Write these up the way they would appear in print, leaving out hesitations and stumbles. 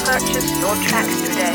Purchase your tracks today.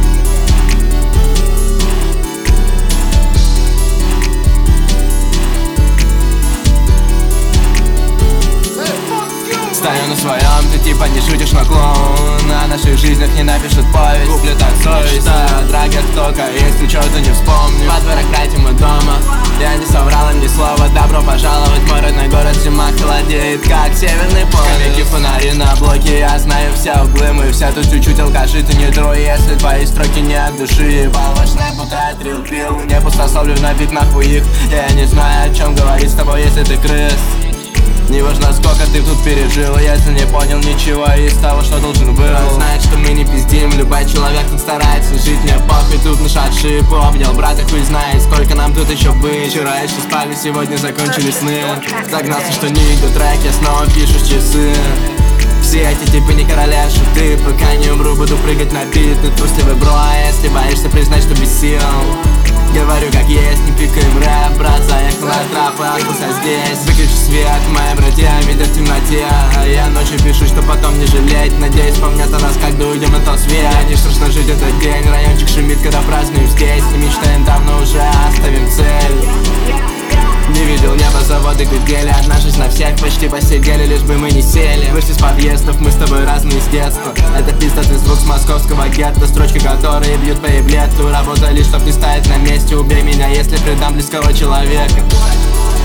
Стою на своем, ты типа не шутишь, но клоун. О наших жизнях не напишут повесть. Куплю так совесть, о драгах только есть, ты чё-то не вспомню. Во дворах тратим мы дома, я не соврал им ни слова. Добро пожаловать в мой родной город, зима холодеет, как северный полюс. Скамейки, фонари на блоке, я знаю все углы. Мы все тут чуть-чуть алкаши, ты не трой, если твои строки не от души. Полночная путает рил-пил, не пустословлю на бит нахуй их. Я не знаю, о чем говорить с тобой, если ты крыс. Неважно, сколько ты тут пережил, если не понял ничего из того, что должен был. Знает, что мы не пиздим, любой человек тут старается жить. Мне похуй, тут наш отшиб, обнял брата, хуй знает, сколько нам тут еще быть. Вчера еще спали, сегодня закончили сны. Загнался, что не идут треки, снова пишешь часы. Все эти типы не короля шуты, пока не умру, буду прыгать на бит. Ты трусливый бро, а если боишься признать, что без сил. Говорю как есть, не пикаем рэп, брат, заехал на трап, остался здесь. Выключи свет, мои братья видят в темноте, а я ночью пишу, что потом не жалеть. Надеюсь, помнят о нас, когда уйдем на тот свет. Не страшно жить этот день, райончик шумит, когда празднуем здесь. Не мечтаем давно уже, оставим цель. Не видел небо, заводы гудели, одна жизнь на всех, почти посидели, лишь бы мы не сели. Вышли с подъездов, мы с тобой разные с детства. Это пиздатый звук с московского гетто, строчки, которые бьют по еблету. Работали, чтоб не стоять на месте, убей меня, если предам близкого человека.